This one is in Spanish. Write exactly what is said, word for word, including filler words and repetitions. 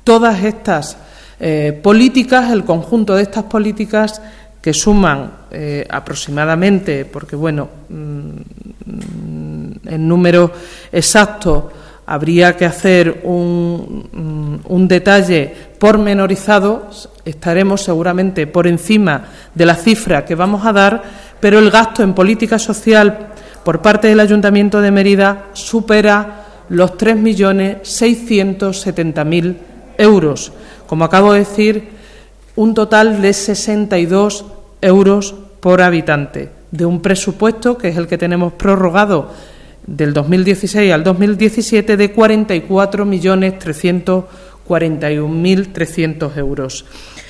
todas estas eh, políticas, el conjunto de estas políticas que suman eh, aproximadamente, porque bueno, mmm, en número exacto habría que hacer un, un detalle pormenorizado, estaremos seguramente por encima de la cifra que vamos a dar, pero el gasto en política social por parte del Ayuntamiento de Mérida supera los tres millones seiscientos setenta mil euros. Como acabo de decir, un total de sesenta y dos euros por habitante, de un presupuesto que es el que tenemos prorrogado del dos mil dieciséis al dos mil diecisiete de cuarenta y cuatro millones trescientos cuarenta y un mil trescientos euros.